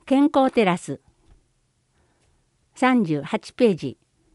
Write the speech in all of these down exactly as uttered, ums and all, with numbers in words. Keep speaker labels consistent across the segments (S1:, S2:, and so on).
S1: 健康テラスさんじゅうはちページ。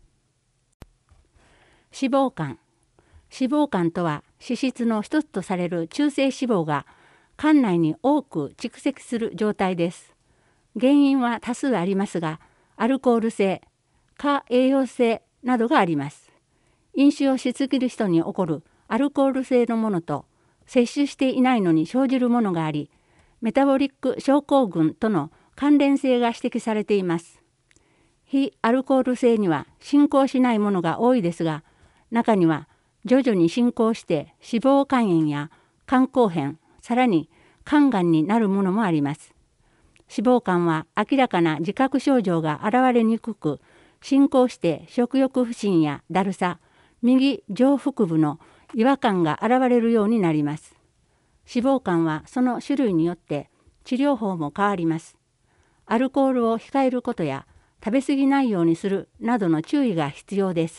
S1: 脂肪肝。脂肪肝とは脂質の一つとされる中性脂肪が肝内に多く蓄積する状態です。原因は多数ありますが、アルコール性、過栄養性などがあります。飲酒をしすぎる人に起こるアルコール性のものと摂取していないのに生じるものがあり、メタボリック症候群との関連性が指摘されています。非アルコール性には進行しないものが多いですが、中には徐々に進行して脂肪肝炎や肝硬変、さらに肝がんになるものもあります。脂肪肝は明らかな自覚症状が現れにくく、進行して食欲不振やだるさ、右上腹部の違和感が現れるようになります。脂肪肝はその種類によって治療法も変わります。アルコールを控えることや食べ過ぎないようにするなどの注意が必要です。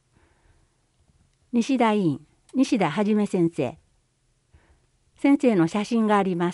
S1: 西田委員、西田はじめ先生。先生の写真があります。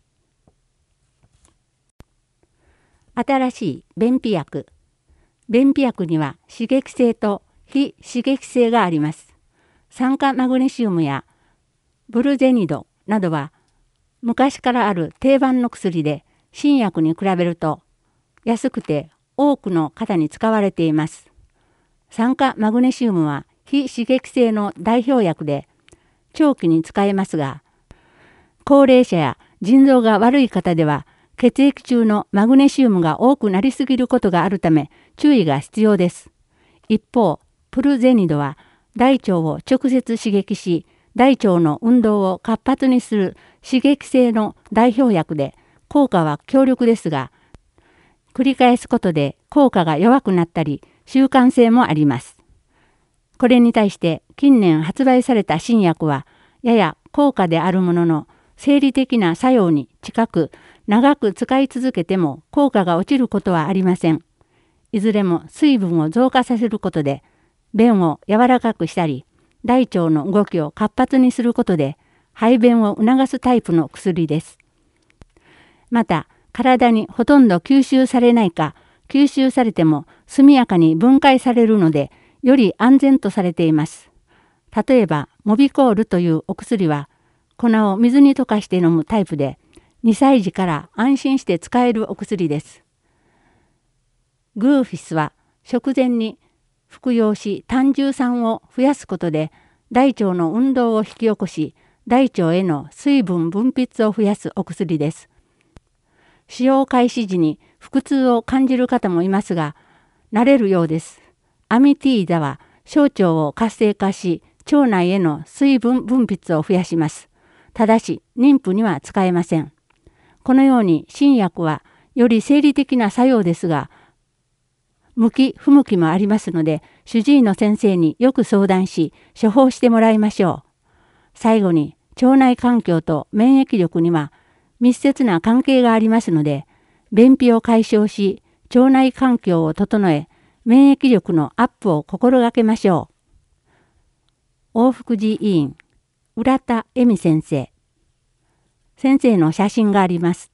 S1: 新しい便秘薬。便秘薬には刺激性と非刺激性があります。酸化マグネシウムやブルゼニドなどは昔からある定番の薬で、新薬に比べると安くて多くの方に使われています。酸化マグネシウムは非刺激性の代表薬で長期に使えますが、高齢者や腎臓が悪い方では血液中のマグネシウムが多くなりすぎることがあるため注意が必要です。一方、プルゼニドは大腸を直接刺激し、大腸の運動を活発にする刺激性の代表薬で、効果は強力ですが、繰り返すことで効果が弱くなったり、習慣性もあります。これに対して近年発売された新薬は、やや高価であるものの、生理的な作用に近く、長く使い続けても効果が落ちることはありません。いずれも水分を増加させることで、便を柔らかくしたり、大腸の動きを活発にすることで、排便を促すタイプの薬です。また、体にほとんど吸収されないか、吸収されても速やかに分解されるので、より安全とされています。例えば、モビコールというお薬は、粉を水に溶かして飲むタイプで、にさい児から安心して使えるお薬です。グーフィスは、食前に服用し胆汁酸を増やすことで、大腸の運動を引き起こし、大腸への水分分泌を増やすお薬です。使用開始時に腹痛を感じる方もいますが、慣れるようです。アミティーダは小腸を活性化し、腸内への水分分泌を増やします。ただし、妊婦には使えません。このように新薬はより生理的な作用ですが、向き不向きもありますので、主治医の先生によく相談し、処方してもらいましょう。最後に、腸内環境と免疫力には密接な関係がありますので、便秘を解消し、腸内環境を整え、免疫力のアップを心がけましょう。大福寺委員、浦田恵美先生。先生の写真があります。